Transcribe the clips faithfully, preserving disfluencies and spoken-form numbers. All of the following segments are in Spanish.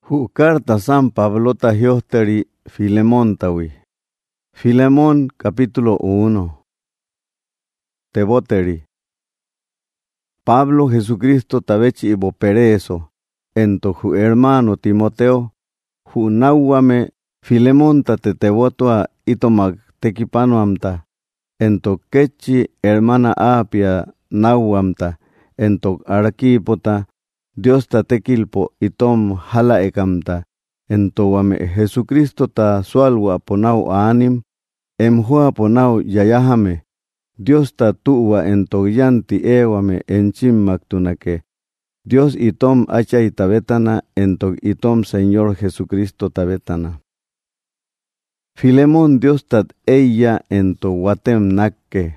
Hu carta San Pablo tahiosteri Filemón tawi. Filemón capítulo uno. Teboteri. Pablo Jesucristo tabechi ibo pereso, ento hu hermano Timoteo, hu nawame Filemón tate tebotoa itomag tekipano amta, ento kechi hermana apia nawamta, ento arquipota, Dios ta tekilpo itom hala ekamta, ento wame Jesucristo ta sualwa ponau anim, emhua ponau yayahame, Dios ta tuwa ento yanti ewame enchim maktunake, Dios itom achay tabetana ento itom Señor Jesucristo tabetana. Filemón Dios tat ella ento watem nakke.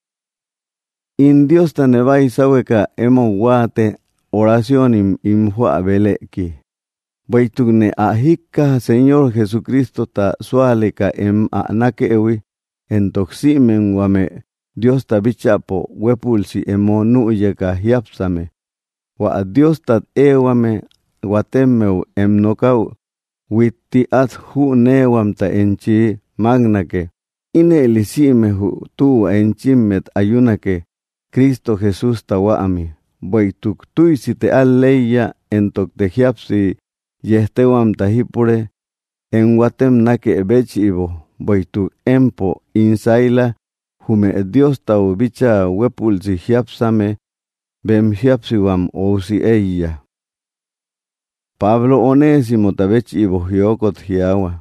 In Dios ta nevai saweka emo wate oración im imhua beleki. Baitugne ahika Señor Jesucristo ta sualeka em anake ewi, entoximen wame Dios ta bichapo wepulsi emo nuyeka hiapsame. Wa Dios tat ewame watemmeu em nokau, witti at hu newam ta enchi magnake, ine elisime hu tu enchimet ayunake, Cristo Jesús ta waami. Boituk tuisi te alleya entok te hiapsi yehtewam tahipure en watem nake ebechi ibo boituk empo insaila hume Dios tau bicha wepulsi hiapsame bem hiapsiwam ousi eya. Pablo Onésimo tabechi ibo hiokot hiawa.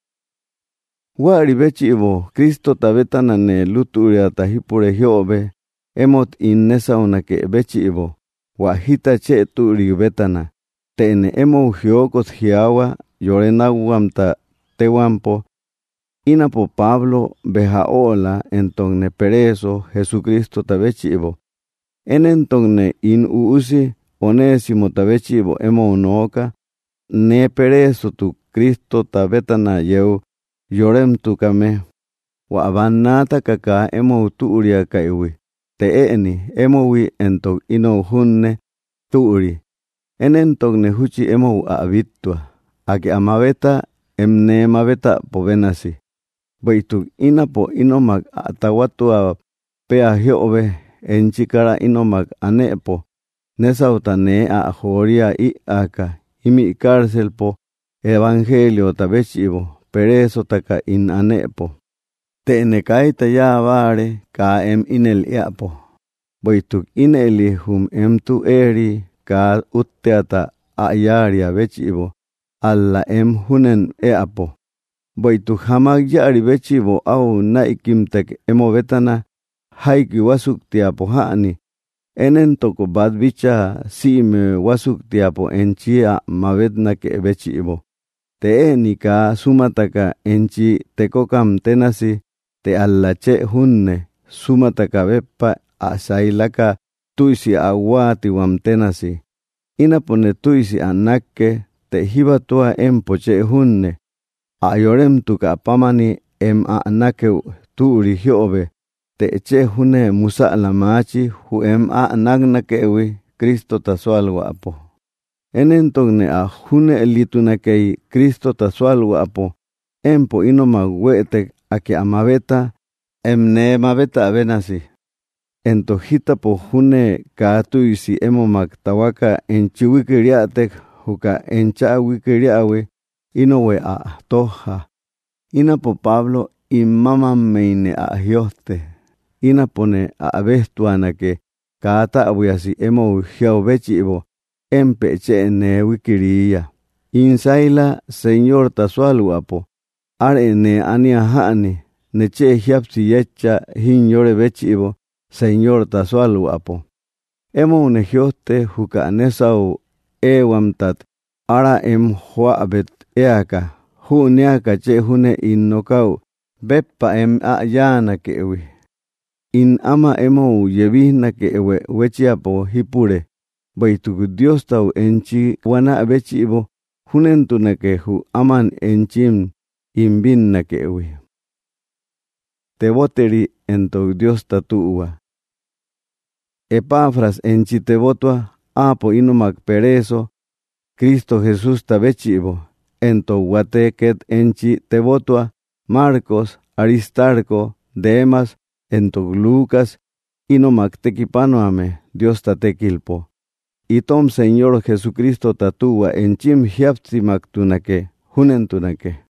Wari bechi ibo Cristo tabetana ne luturia tahipure hiobe emot innesa unake bechi ibo, wa hita che turi betana, tene emo hiokot hiawa, yorenawamta tewampo, inapo Pablo behaola entongne pereso Jesucristo tabechi ibo, en entongne in uusi Onésimo tabechi ibo emo unoka, ne pereso tu Cristo tabetana yeu, yorem tu kame, wa abanata kaka emo tuuria kaiwi. Te eni emowi entok ino hunne tuuri. En entogne huchi emo abitua. Ake amabeta emne mabeta povenasi. Baituk inapo inomag atawatua pea hiobe enchikara inomag anepo. Nesauta ne a joria i aka imi cárcel po evangelio tabechibo pereso taka in anepo. Tene kaita ya vare ka em inel iapo. Boituk ineli hum em tu eri ka utteata ayaria bechibo. Alla em hunen eapo. Boituk hamag yari bechibo au naikimtek emo betana haiki wasuktiapo haani. Enen toko bad bicha sime wasuktiapo enchia mabetnake bechibo. Te eni ka sumataka enchi tekokam tenasi. Te allache hunne sumataka beppa asailaka tuisi awati wamtenasi. Inapone tuisi anakke te hibatua empoche hunne. Ayorem tuka pamani em anakeu tuuri hiobe. Te eche hunne musa alamachi hu em anagnakewi Kristo tasualwa apo. Enentogne a hunne elitunakei Kristo tasualwa apo. Empo inoma wete ake amabeta emne mabeta abenasi. Entojita po june kaatuisi emomak tawaka enchiwikiriatek huka enchawikiriawe inowe a toja. Inapo Pablo imama meine a hioste. Inapone a abestuanake kaata awiasi emo hiaubechi ibo empeche ne wikiria. Insaila Señor tasualuapo. Are ne ania haani, ne che hiapsi yecha hinyore bechibo, Señor tasualu apo. Emo ne hioste huka nesau ewamtat, ara em huabet eaka, hu neaka che hune innokau, beppa em ayana keewi. In ama emo yebihna keewe wechiapo hipure, baituku Dios tau enchi wana bechibo, hunentunake hu aman enchim, imbin na kewi. Teboteri ento Dios tatuua. Epafras enchi tebotua, apo inomak pereso, Cristo Jesús tabechivo, ento guate ket enchi tebotua, Marcos, Aristarco, Demas, ento Lucas, inomac tequipanoame, Dios tatequilpo. Y tom Señor Jesucristo tatua enchim hiaptimac tunake, junentunake.